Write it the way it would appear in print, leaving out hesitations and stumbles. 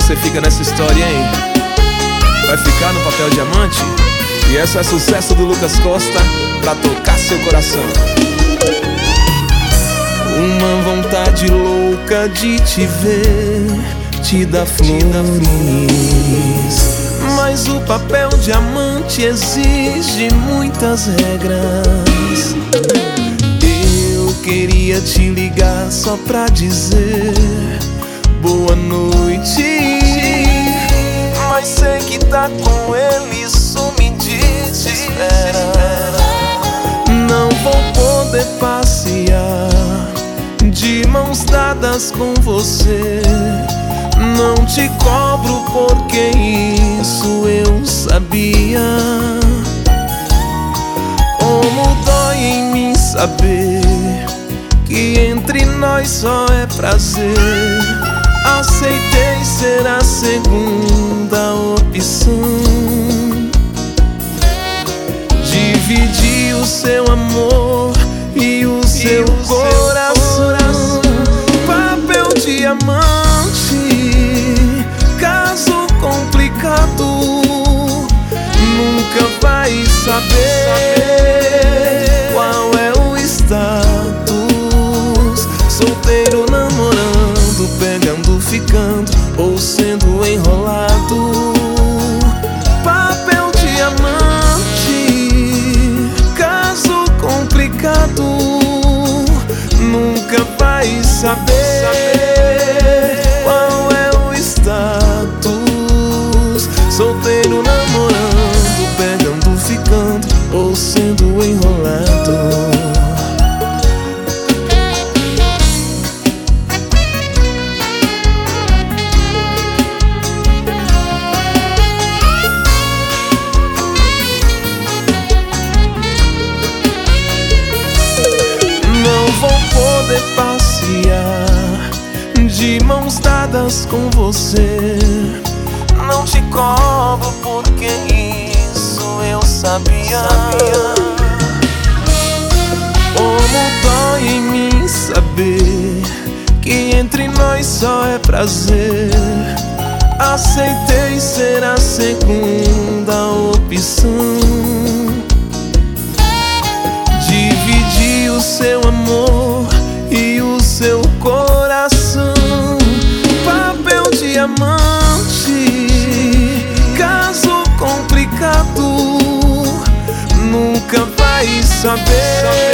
você fica nessa história, hein? Vai ficar no papel diamante? E essa é sucesso do Lucas Costa pra tocar seu coração. Uma vontade louca de te ver, te dá flores, mas o papel diamante exige muitas regras. Eu queria te ligar só pra dizer boa noite, mas sei que tá com ele, isso me desespera. Não vou poder passear de mãos dadas com você. Não te cobro porque isso eu sabia. Como dói em mim saber que entre nós só é prazer. Aceitei ser a segunda opção. Dividi o seu amor e o seu coração. Papel diamante, caso complicado, nunca vai saber qual é o status. Solteiro, namorando, pegando, ficando ou sendo enrolado. Papel diamante, caso complicado, nunca vai saber qual é o status. Solteiro, namorando, pegando, ficando ou sendo enrolado. Vou poder passear de mãos dadas com você. Não te cobro porque isso eu sabia. Como dói em mim saber que entre nós só é prazer. Aceitei ser a segunda opção. Dividi o seu amor e o seu coração. Papel diamante, caso complicado, nunca vai saber